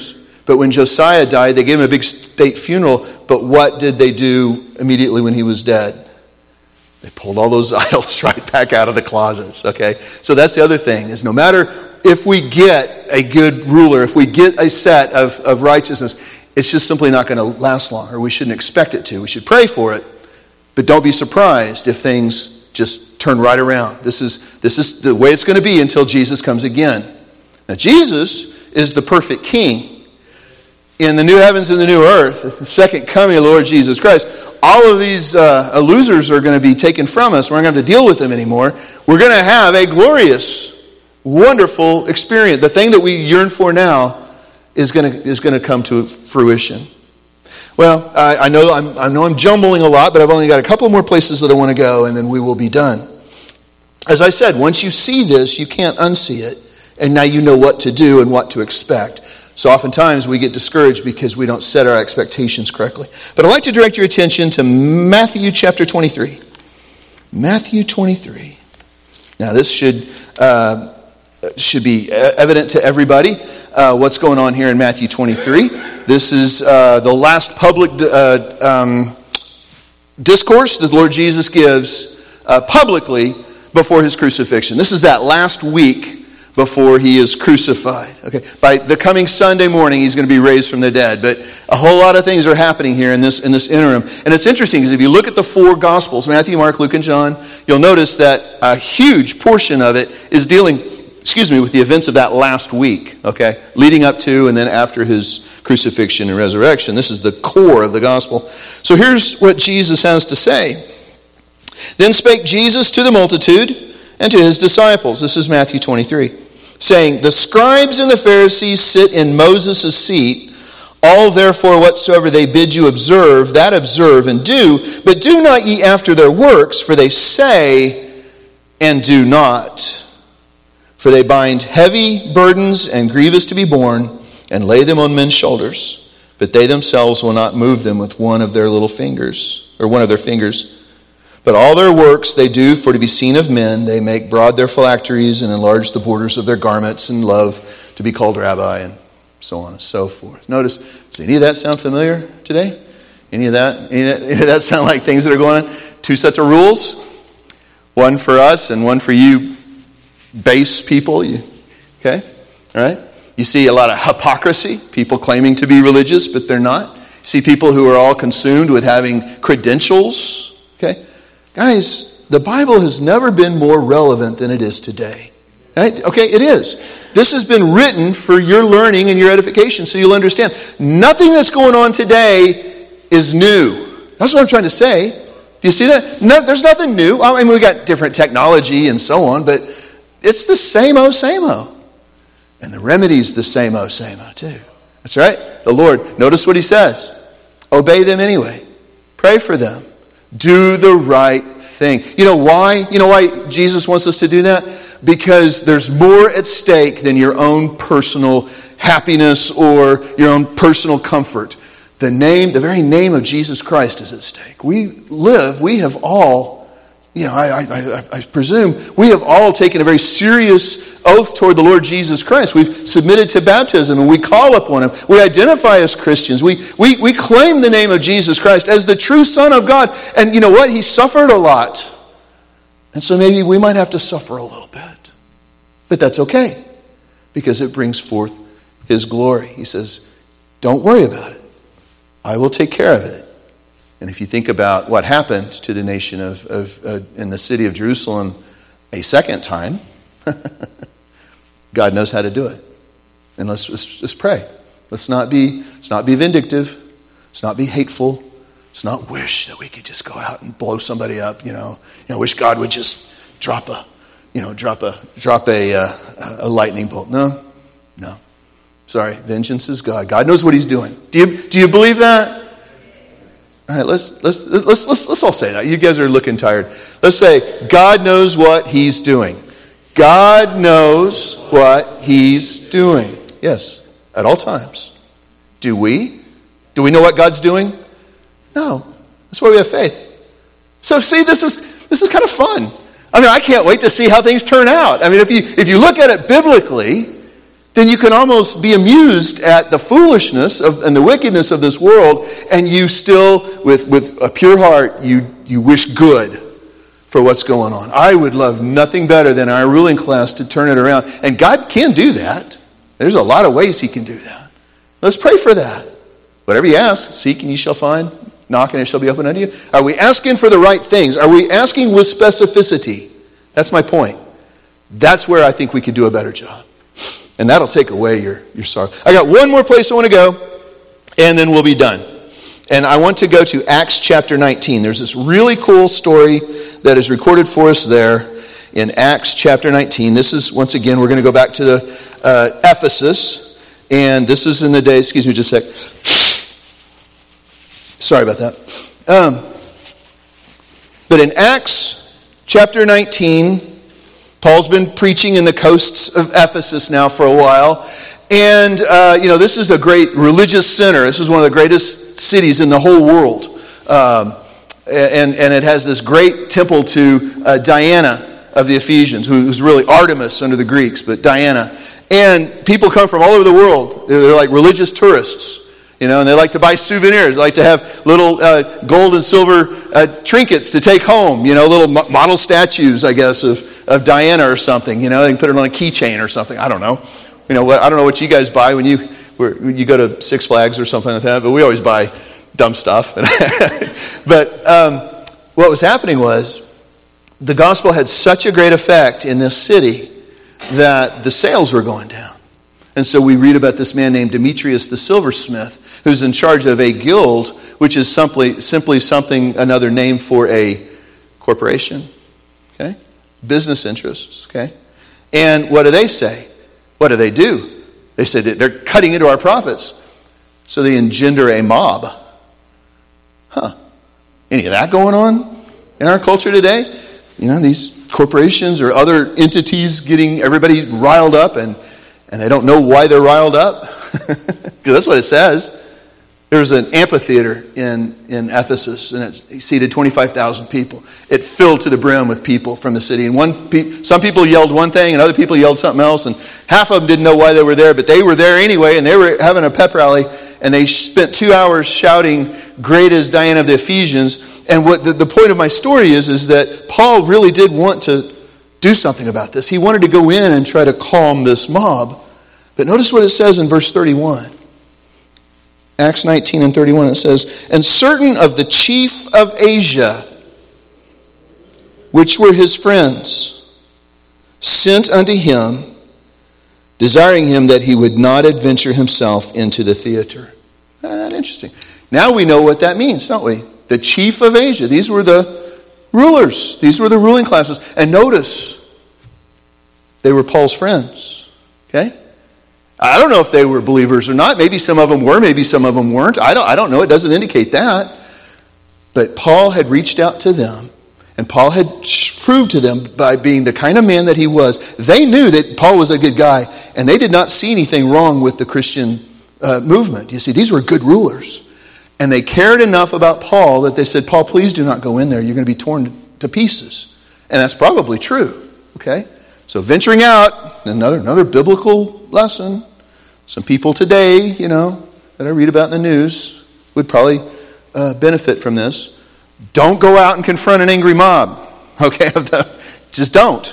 But when Josiah died, they gave him a big state funeral. But what did they do immediately when he was dead? They pulled all those idols right back out of the closets, okay? So that's the other thing, is no matter if we get a good ruler, if we get a set of righteousness, it's just simply not going to last long, or we shouldn't expect it to. We should pray for it, but don't be surprised if things just turn right around. This is the way it's going to be until Jesus comes again. Now, Jesus is the perfect king. In the new heavens and the new earth, the second coming of the Lord Jesus Christ, all of these losers are going to be taken from us. We're not going to have to deal with them anymore. We're going to have a glorious, wonderful experience. The thing that we yearn for now is going to come to fruition. Well, I know I'm jumbling a lot, but I've only got a couple more places that I want to go, and then we will be done. As I said, once you see this, you can't unsee it, and now you know what to do and what to expect. So oftentimes we get discouraged because we don't set our expectations correctly. But I'd like to direct your attention to Matthew chapter 23. Matthew 23. Now this should be evident to everybody what's going on here in Matthew 23. This is the last public discourse that the Lord Jesus gives publicly before his crucifixion. This is that last week before he is crucified. Okay, by the coming Sunday morning, he's going to be raised from the dead. But a whole lot of things are happening here in this interim. And it's interesting because if you look at the four Gospels, Matthew, Mark, Luke, and John, you'll notice that a huge portion of it is dealing, with the events of that last week, okay, leading up to and then after his crucifixion and resurrection. This is the core of the Gospel. So here's what Jesus has to say. Then spake Jesus to the multitude and to his disciples. This is Matthew 23. Saying, the scribes and the Pharisees sit in Moses' seat. All therefore whatsoever they bid you observe, that observe and do. But do not ye after their works, for they say and do not. For they bind heavy burdens and grievous to be borne, and lay them on men's shoulders. But they themselves will not move them with one of their fingers. But all their works they do for to be seen of men. They make broad their phylacteries and enlarge the borders of their garments and love to be called rabbi, and so on and so forth. Notice, does any of that sound familiar today? Any of that sound like things that are going on? Two sets of rules. One for us and one for you base people. Okay? All right? You see a lot of hypocrisy. People claiming to be religious, but they're not. You see people who are all consumed with having credentials. Okay? Guys, the Bible has never been more relevant than it is today. Right? Okay, it is. This has been written for your learning and your edification, so you'll understand. Nothing that's going on today is new. That's what I'm trying to say. Do you see that? No, there's nothing new. I mean, we've got different technology and so on, but it's the same-o, same-o. And the remedy's the same-o, same-o too. That's right. The Lord, notice what he says. Obey them anyway. Pray for them. Do the right thing. You know why? You know why Jesus wants us to do that? Because there's more at stake than your own personal happiness or your own personal comfort. The very name of Jesus Christ is at stake. We have all, I presume, we have all taken a very serious oath toward the Lord Jesus Christ. We've submitted to baptism and we call upon him. We identify as Christians. We claim the name of Jesus Christ as the true Son of God. And you know what? He suffered a lot. And so maybe we might have to suffer a little bit. But that's okay, because it brings forth his glory. He says, don't worry about it. I will take care of it. And if you think about what happened to the nation in the city of Jerusalem a second time, God knows how to do it. And let's pray. Let's not be vindictive. Let's not be hateful. Let's not wish that we could just go out and blow somebody up. Wish God would just drop a lightning bolt. No. Sorry, vengeance is God. God knows what he's doing. Do you believe that? All right, let's all say that. You guys are looking tired. Let's say, God knows what he's doing. God knows what he's doing. Yes, at all times. Do we? Do we know what God's doing? No. That's why we have faith. So see, this is kind of fun. I mean, I can't wait to see how things turn out. I mean, if you look at it biblically, then you can almost be amused at the foolishness and the wickedness of this world, and you still, with a pure heart, you wish good for what's going on. I would love nothing better than our ruling class to turn it around. And God can do that. There's a lot of ways he can do that. Let's pray for that. Whatever you ask, seek and you shall find. Knock and it shall be opened unto you. Are we asking for the right things? Are we asking with specificity? That's my point. That's where I think we could do a better job. And that'll take away your sorrow. I got one more place I want to go, and then we'll be done. And I want to go to Acts chapter 19. There's this really cool story that is recorded for us there in Acts chapter 19. This is, once again, we're going to go back to the Ephesus. And this is in the day, excuse me just a sec. Sorry about that. But in Acts chapter 19, Paul's been preaching in the coasts of Ephesus now for a while. And, this is a great religious center. This is one of the greatest cities in the whole world. And it has this great temple to Diana of the Ephesians, who's really Artemis under the Greeks, but Diana. And people come from all over the world. They're like religious tourists. And they like to buy souvenirs. They like to have little gold and silver trinkets to take home. Little model statues, I guess, of Diana or something. They can put it on a keychain or something. I don't know. I don't know what you guys buy when you go to Six Flags or something like that, but we always buy dumb stuff. But what was happening was the gospel had such a great effect in this city that the sales were going down. And so we read about this man named Demetrius the silversmith, who's in charge of a guild, which is simply something, another name for a corporation, okay? Business interests, okay? And what do they say? What do? They say that they're cutting into our profits. So they engender a mob. Any of that going on in our culture today? These corporations or other entities getting everybody riled up and they don't know why they're riled up. Because that's what it says. There was an amphitheater in Ephesus, and it seated 25,000 people. It filled to the brim with people from the city. And some people yelled one thing, and other people yelled something else, and half of them didn't know why they were there, but they were there anyway, and they were having a pep rally, and they spent 2 hours shouting, "Great is Diana of the Ephesians." And what the point of my story is that Paul really did want to do something about this. He wanted to go in and try to calm this mob. But notice what it says in verse 31. Acts 19 and 31, it says, "And certain of the chief of Asia, which were his friends, sent unto him, desiring him that he would not adventure himself into the theater." Isn't that interesting? Now we know what that means, don't we? The chief of Asia. These were the rulers. These were the ruling classes. And notice, they were Paul's friends. Okay? I don't know if they were believers or not. Maybe some of them were. Maybe some of them weren't. I don't know. It doesn't indicate that. But Paul had reached out to them. And Paul had proved to them by being the kind of man that he was. They knew that Paul was a good guy. And they did not see anything wrong with the Christian movement. You see, these were good rulers. And they cared enough about Paul that they said, "Paul, please do not go in there. You're going to be torn to pieces." And that's probably true. Okay? So venturing out, another biblical lesson. Some people today, that I read about in the news would probably benefit from this. Don't go out and confront an angry mob. Okay? Just don't.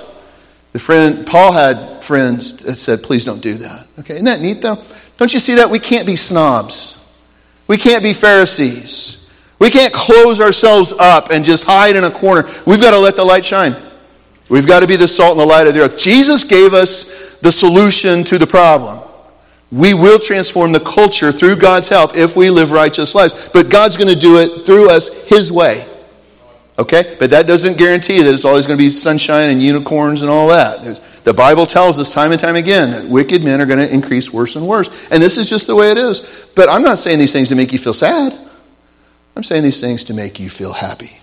Paul had friends that said, "Please don't do that." Okay? Isn't that neat though? Don't you see that? We can't be snobs. We can't be Pharisees. We can't close ourselves up and just hide in a corner. We've got to let the light shine. We've got to be the salt and the light of the earth. Jesus gave us the solution to the problem. We will transform the culture through God's help if we live righteous lives. But God's going to do it through us His way. Okay? But that doesn't guarantee that it's always going to be sunshine and unicorns and all that. The Bible tells us time and time again that wicked men are going to increase worse and worse. And this is just the way it is. But I'm not saying these things to make you feel sad. I'm saying these things to make you feel happy.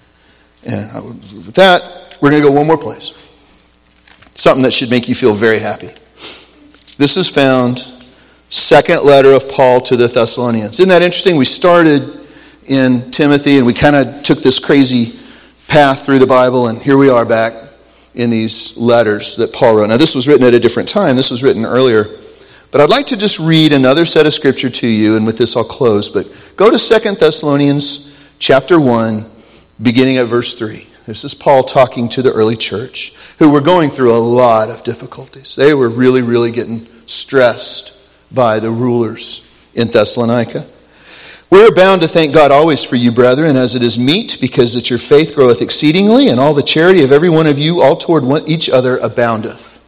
And with that, we're going to go one more place. Something that should make you feel very happy. This is found, second letter of Paul to the Thessalonians. Isn't that interesting? We started in Timothy and we kind of took this crazy path through the Bible, and here we are back in these letters that Paul wrote. Now this was written at a different time. This was written earlier But I'd like to just read another set of scripture to you, and with this I'll close. But go to 2 Thessalonians chapter 1, beginning at verse 3. This is Paul talking to the early church, who were going through a lot of difficulties. They were really, really getting stressed by the rulers in Thessalonica. "We are bound to thank God always for you, brethren, as it is meet, because that your faith groweth exceedingly, and all the charity of every one of you all toward each other aboundeth.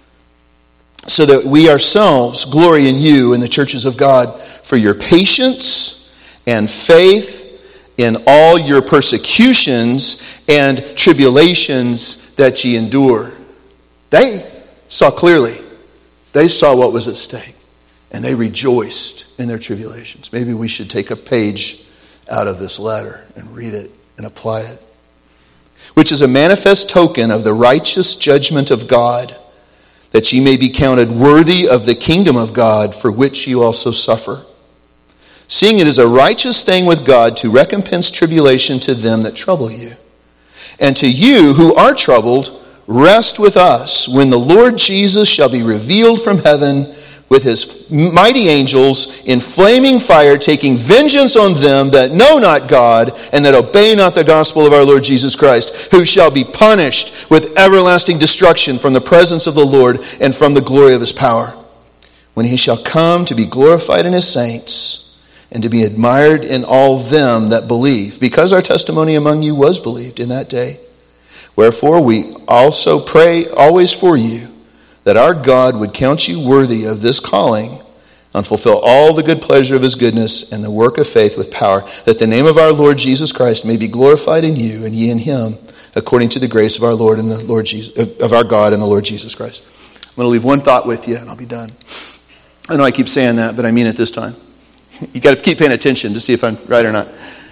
So that we ourselves glory in you in the churches of God for your patience and faith in all your persecutions and tribulations that ye endure." They saw clearly. They saw what was at stake. And they rejoiced in their tribulations. Maybe we should take a page out of this letter and read it and apply it. "Which is a manifest token of the righteous judgment of God, that ye may be counted worthy of the kingdom of God, for which you also suffer. Seeing it is a righteous thing with God to recompense tribulation to them that trouble you. And to you who are troubled, rest with us when the Lord Jesus shall be revealed from heaven with his mighty angels in flaming fire, taking vengeance on them that know not God and that obey not the gospel of our Lord Jesus Christ, who shall be punished with everlasting destruction from the presence of the Lord and from the glory of his power, when he shall come to be glorified in his saints and to be admired in all them that believe, because our testimony among you was believed in that day. Wherefore we also pray always for you, that our God would count you worthy of this calling, and fulfill all the good pleasure of his goodness and the work of faith with power, that the name of our Lord Jesus Christ may be glorified in you and ye in him, according to the grace of our Lord and the Lord Jesus, of our God and the Lord Jesus Christ." I'm going to leave one thought with you, and I'll be done. I know I keep saying that, but I mean it this time. You got to keep paying attention to see if I'm right or not.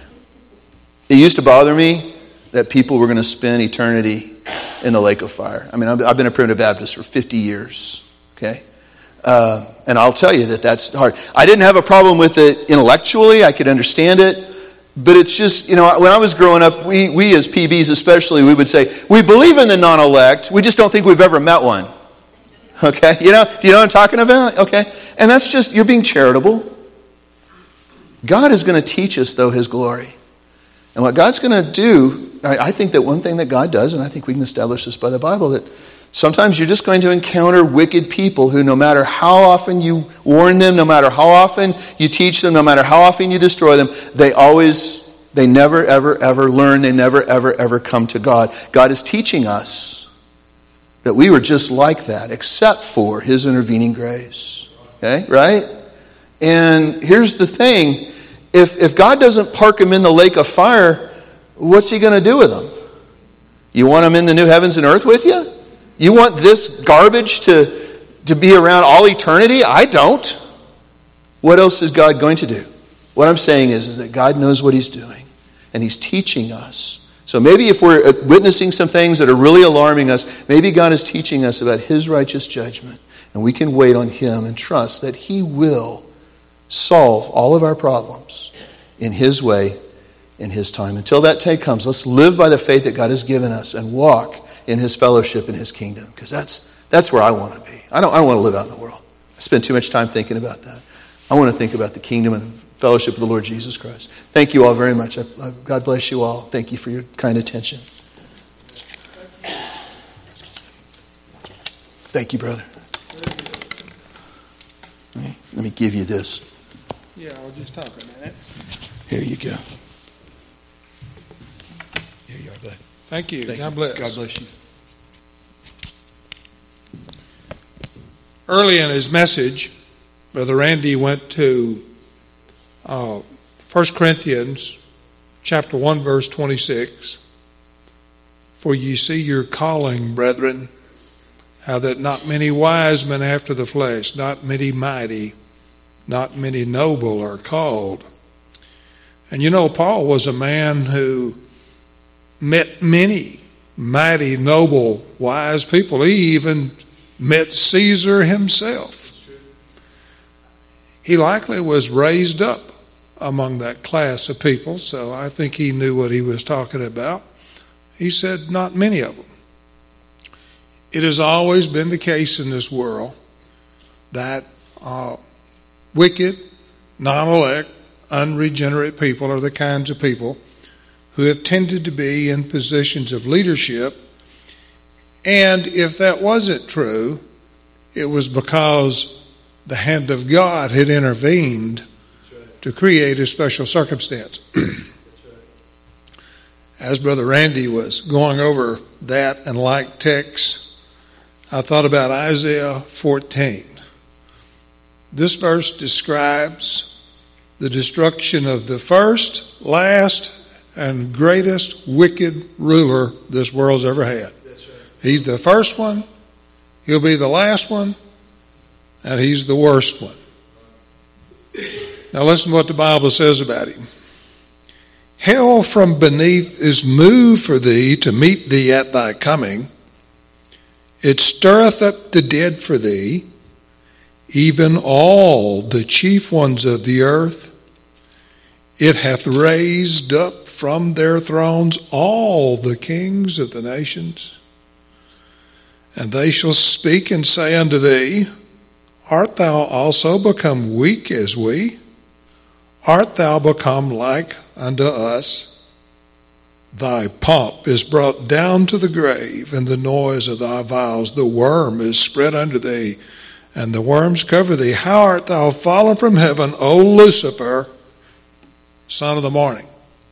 It used to bother me that people were going to spend eternity in the lake of fire. I mean, I've been a primitive Baptist for 50 years, okay? And I'll tell you that that's hard. I didn't have a problem with it intellectually. I could understand it. But it's just, when I was growing up, we as PBs especially, we would say, we believe in the non-elect, we just don't think we've ever met one. Okay? Do you know what I'm talking about? Okay? And that's just, you're being charitable. God is going to teach us, though, his glory. And what God's going to do, I think that one thing that God does, and I think we can establish this by the Bible, that sometimes you're just going to encounter wicked people who, no matter how often you warn them, no matter how often you teach them, no matter how often you destroy them, they never, ever, ever learn. They never, ever, ever come to God. God is teaching us that we were just like that, except for his intervening grace. Okay, right? And here's the thing. If God doesn't park them in the lake of fire, what's he going to do with them? You want them in the new heavens and earth with you? You want this garbage to be around all eternity? I don't. What else is God going to do? What I'm saying is that God knows what he's doing, and he's teaching us. So maybe if we're witnessing some things that are really alarming us, maybe God is teaching us about his righteous judgment, and we can wait on him and trust that he will solve all of our problems in his way, in his time. Until that day comes, let's live by the faith that God has given us and walk in his fellowship in his kingdom, because that's where I want to be. I don't want to live out in the world. I spend too much time thinking about that. I want to think about the kingdom and fellowship of the Lord Jesus Christ. Thank you all very much. God bless you all. Thank you for your kind attention. Thank you, brother. Let me give you this. Yeah, I'll just talk a minute. Here you go. Here you are, bud. Thank you. God bless. God bless you. Early in his message, Brother Randy went to 1 Corinthians chapter 1, verse 26. "For ye see your calling, brethren, how that not many wise men after the flesh, not many mighty, not many noble are called." And Paul was a man who met many mighty, noble, wise people. He even met Caesar himself. He likely was raised up among that class of people, so I think he knew what he was talking about. He said, not many of them. It has always been the case in this world that wicked, non-elect, unregenerate people are the kinds of people who have tended to be in positions of leadership. And if that wasn't true, it was because the hand of God had intervened to create a special circumstance. As Brother Randy was going over that and like texts, I thought about Isaiah 14. This verse describes the destruction of the first, last, and greatest wicked ruler this world's ever had. That's right. He's the first one, he'll be the last one, and he's the worst one. Now listen to what the Bible says about him. Hell from beneath is moved for thee to meet thee at thy coming. It stirreth up the dead for thee, even all the chief ones of the earth. It hath raised up from their thrones all the kings of the nations. And they shall speak and say unto thee, Art thou also become weak as we? Art thou become like unto us? Thy pomp is brought down to the grave, and the noise of thy vows. The worm is spread under thee, and the worms cover thee. How art thou fallen from heaven, O Lucifer, son of the morning?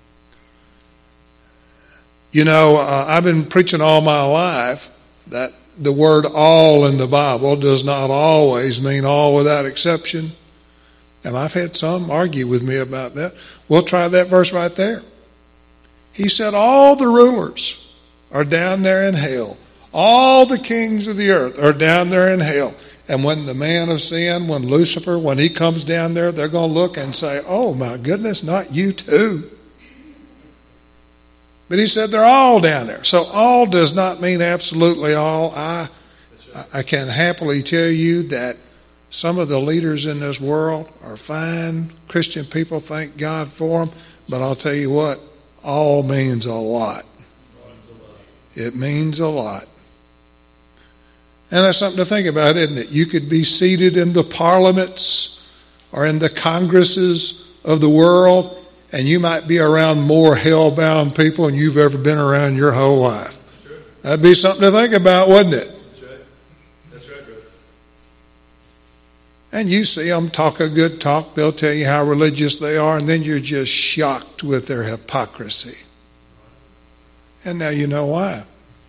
You know, I've been preaching all my life that the word all in the Bible does not always mean all without exception. And I've had some argue with me about that. We'll try that verse right there. He said all the rulers are down there in hell. All the kings of the earth are down there in hell. And when the man of sin, when Lucifer, when he comes down there, they're going to look and say, oh my goodness, not you too. But he said they're all down there. So all does not mean absolutely all. I can happily tell you that some of the leaders in this world are fine Christian people, thank God for them. But I'll tell you what, all means a lot. It means a lot. And that's something to think about, isn't it? You could be seated in the parliaments or in the congresses of the world, and you might be around more hell-bound people than you've ever been around your whole life. That'd be something to think about, wouldn't it? That's right, brother. And you see them talk a good talk. They'll tell you how religious they are, and then you're just shocked with their hypocrisy. And now you know why.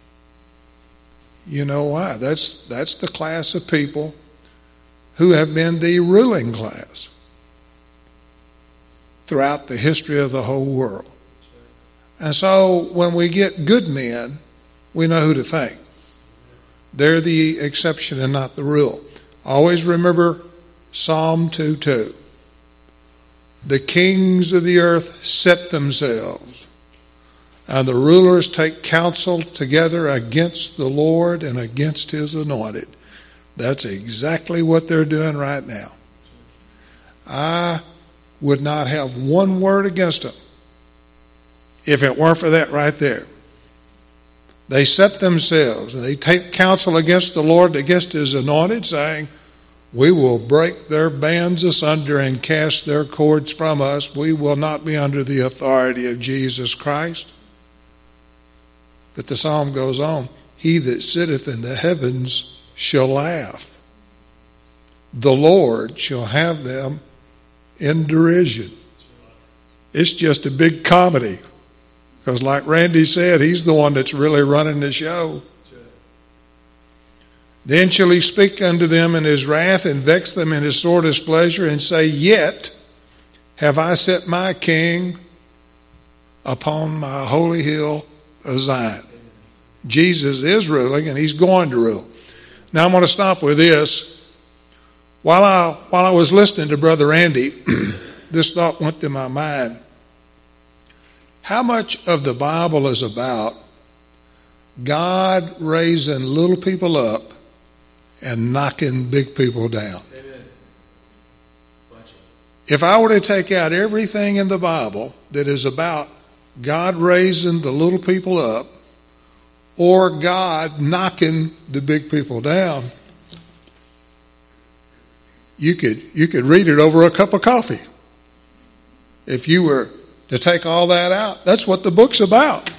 You know why. That's the class of people who have been the ruling class throughout the history of the whole world. And so when we get good men, we know who to thank. They're the exception and not the rule. Always remember Psalm 2:2. The kings of the earth set themselves, and the rulers take counsel together against the Lord and against his anointed. That's exactly what they're doing right now. I would not have one word against them if it weren't for that right there. They set themselves and they take counsel against the Lord, against his anointed, saying, we will break their bands asunder and cast their cords from us. We will not be under the authority of Jesus Christ. But the psalm goes on, he that sitteth in the heavens shall laugh. The Lord shall have them in derision. It's just a big comedy. Because like Randy said, he's the one that's really running the show. Then shall he speak unto them in his wrath and vex them in his sore displeasure and say, yet have I set my king upon my holy hill of Zion. Jesus is ruling and he's going to rule. Now I'm going to stop with this. While I was listening to Brother Andy, this thought went through my mind. How much of the Bible is about God raising little people up and knocking big people down? Amen. If I were to take out everything in the Bible that is about God raising the little people up or God knocking the big people down, you could read it over a cup of coffee. If you were to take all that out, that's what the book's about.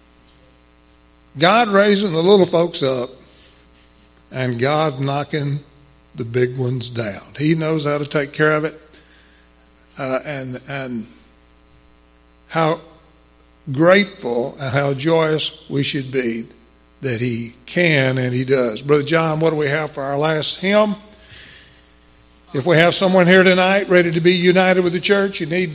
God raising the little folks up and God knocking the big ones down. He knows how to take care of it. And how grateful and how joyous we should be that he can and he does. Brother John, what do we have for our last hymn? If we have someone here tonight ready to be united with the church, you need